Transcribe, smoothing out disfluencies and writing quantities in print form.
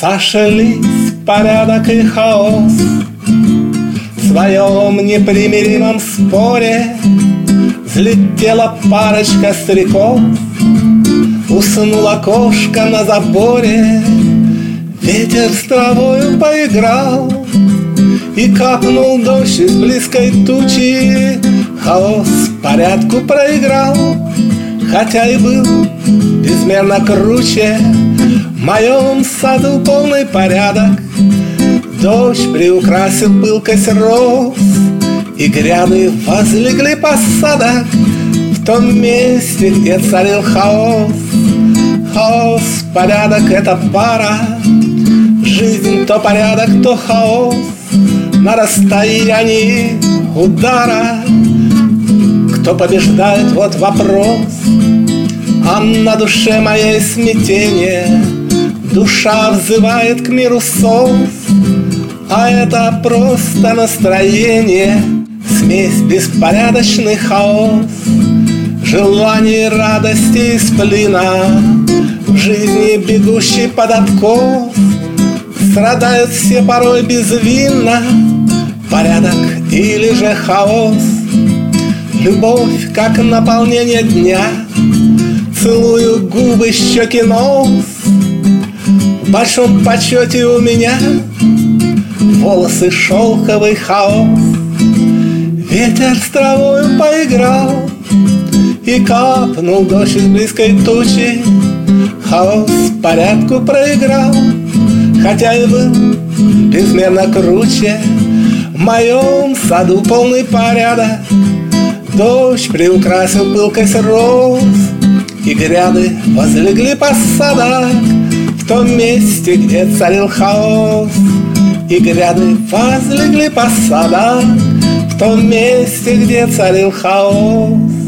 Сошлись порядок и хаос в своем непримиримом споре. Взлетела парочка стариков, уснула кошка на заборе. Ветер с травою поиграл, и капнул дождь из близкой тучи. Хаос порядку проиграл, хотя и был безмерно круче. В моем саду полный порядок, дождь приукрасил пылкость роз, и гряды возлегли посадок в том месте, где царил хаос. Хаос, порядок — это пара, жизнь то порядок, то хаос. На расстоянии удара кто побеждает, вот вопрос. А на душе моей смятение, душа взывает к миру сов. А это просто настроение, смесь беспорядочный хаос. Желание радости из плена, в жизни бегущий под откос. Страдают все порой безвинно, порядок или же хаос. Любовь как наполнение дня, целую губы, щеки, нос. В большом почете у меня волосы шелковый хаос. Ветер с травою поиграл, и капнул дождь из близкой тучи. Хаос порядку проиграл, хотя и был безмерно круче. В моем саду полный порядок, дождь приукрасил пылкость роз, и гряды возлегли посадок в том месте, где царил хаос. И гряды возлегли посадок в том месте, где царил хаос.